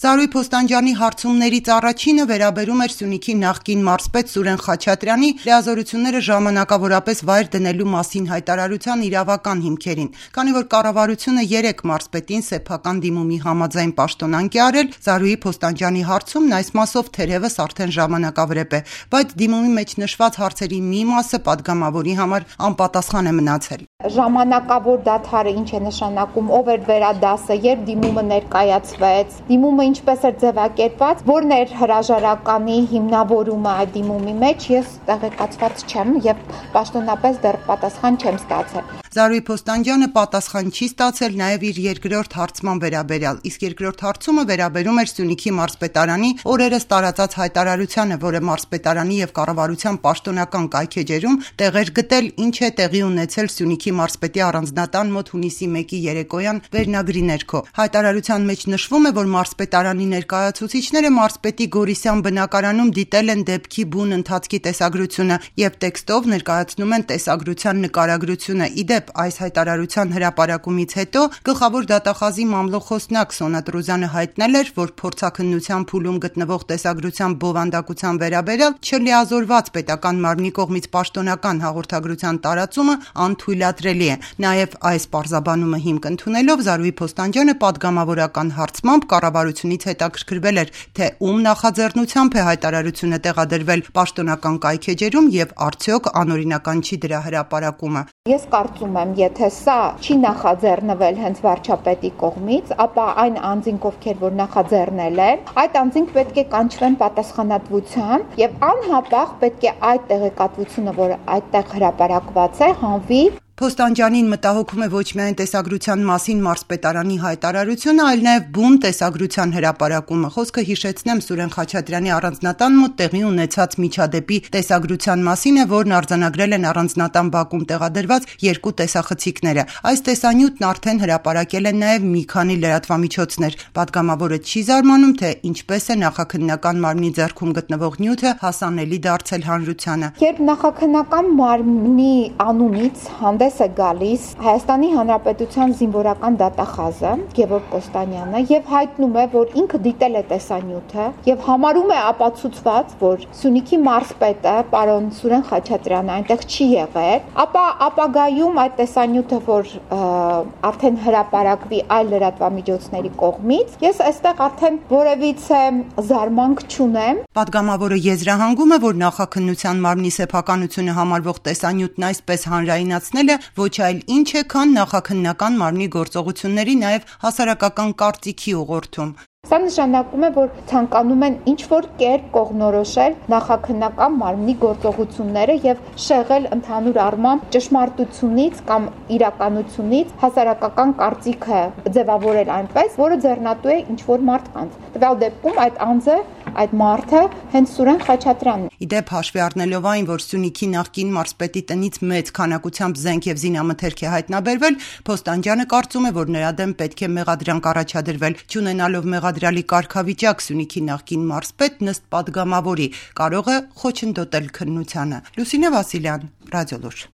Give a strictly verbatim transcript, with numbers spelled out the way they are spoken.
Զարուհի Փոստանջյանի հարցումներից առաջինը վերաբերում էր Սյունիքի նախկին մարզպետ Սուրեն Խաչատրյանի լիազորությունները ժամանակավորապես վայր դնելու մասին հայտարարության իրավական հիմքերին, քանի որ կառավարությունը երեք մարզպետին սեփական դիմումի համաձայն պաշտոնանկ է արել, Զարուհի Փոստանջյանի հարցումն այս մասով թերևս արդեն ժամանակավրեպ է, բայց դիմումի մեջ նշված հարցերի մի մասը պատգամավորի համար անպատասխան է մնացել։ Ժամանակավոր դադարը ինչ է նշանակում, ով էր վերադասը, երբ դիմումը ներկայացվեց, դիմումը ինչպես էր ձևակերպված, որն էր հրաժարականի հիմնավորումը այդ դիմումի մեջ, ես տեղեկացված չեմ եւ պաշտոնապես դեռ պատասխան չեմ ստացել։ Զարուհի Փոստանջյանը պատասխան չի ստացել նաև իր երկրորդ հարցման վերաբերյալ, իսկ երկրորդ հարցումը վերաբերում էր Սյունիքի մարզպետարանի օրերս տարածած հայտարարությանը, որը մարզպետարանի եւ կառավարության պաշտոնական կայքեջերում տեղեր գտել, ինչ է տեղի ունեցել Սյունիքի մարզպետի առանձնատան մոտ հունիսի մեկի երեկոյան վերնագրի ներքո։ Հայտարարության մեջ նշվում է, որ մարզպետարանի ներկայացուցիչները մարզպետի Գորիսյան բնակարանում դիտել են դեպքի բուն ընթացքի տեսագրությունը եւ տեքստով ներկայացնում են տեսագրության նկարագրությունը։ Իդեպ այս հայտարարության հրապարակումից հետո գլխավոր դատախազի մամլոխոսնակ Սոնա Տրուզյանը հայտնել էր, որ փորձաքննության փուլում գտնվող տեսագրության բովանդակության վերաբերյալ չլիազորված պետական մարմնի կողմից պաշտոնական հաղորդագրության տարածումը անթույլատրելի է։ Նաև այս պարզաբանումը հիմք ընդունելով Զարուհի Փոստանջյանը պատգամավորական հարցմամբ կառավարությունից հետաքրքրվել էր, թե ում նախաձեռնությամբ է հայտարարությունը տեղադրվել պաշտոնական կայքեջերում եւ արդյոք անօրինական չի դրա հրապարակումը։ Ես կարծում եմ, եթե սա չի նախաձեռնվել հենց վարչապետի կողմից, ապա այն անձինք, ովքեր որ նախաձեռնել են, այդ անձինք պետք է կանչվեն պատասխանատվության եւ անհապաղ պետք է այդ տեղեկատվությունը, որը այդտեղ հրապարակված է, հանվի։ Փոստանջյանին մտահոգում է ոչ միայն տեսագրության մասին մարզպետարանի հայտարարությունը, այլ նաև բուն տեսագրության հրապարակումը։ Խոսքը հիշեցնեմ Սուրեն Խաչատրյանի առանձնատան մոտ տեղի ունեցած միջադեպի տեսագրության մասին է, որն արձանագրել են առանձնատան բակում տեղադրված երկու տեսախցիկները։ Այս տեսանյութն արդեն հրապարակել են նաև մի քանի լրատվամիջոցներ։ Պատգամավորը չի զարմանում, թե ինչպես է նախաքննական մարմնի ձեռքում գտնվող նյութը հասանելի դարձել հանրությանը։ Երբ նախաքննական մարմնի անունից հանդես է գալիս Հայաստանի Հանրապետության զինվորական դատախազը Գևորգ Կոստանյանը եւ հայտնում է, որ ինքը դիտել է տեսանյութը եւ համարում է ապացուցված, որ Սյունիքի մարզպետը պարոն Սուրեն Խաչատրյանը այնտեղ չի եղել, ապա ապագայում այդ տեսանյութը, որ արդեն հրապարակվի այլ լրատվամիջոցների կողմից, ես այստեղ արդեն որևիցե զարմանք չունեմ։ Պատգամավորը եզրահանգում է, որ նախաքննության մարմնի սեփականությունը համարվող տեսանյութն այսպես հանրայնացնել է ոչ այլ ինչ է, քան նախաքննական մարմնի գործողությունների նաև հասարակական կարծիքի ուղղորդում։ Սա նշանակում է, որ ցանկանում են ինչ-որ կերպ կողմնորոշել նախաքննական մարմնի գործողությունները եւ շեղել ընդհանուր առմամբ ճշմարտությունից կամ իրականությունից հասարակական կարծիքը ձևավորել այնպես, որը ձեռնատու է ինչ-որ մարդկանց։ Տվյալ դեպքում այդ անձը, այդ մարդը հենց Սուրեն Խաչատրյանն է։ Իդեպ հաշվի առնելով այն, որ Սյունիքի նախկին մարզպետի տնից մեծ քանակությամբ զենք եւ զինամթերք է հայտնաբերվել, Փոստանջյանը կարծում է, որ նրա դեմ պետք է մեղադրանք առաջադրվել, չունենալով մեղադրալի կարգավիճակ Սյունիքի նախկին մարզպետն ըստ պատգամավորի կարող է խոչընդոտել քննությանը։ Լուսինե Վասիլյան, Ռադիոլուր։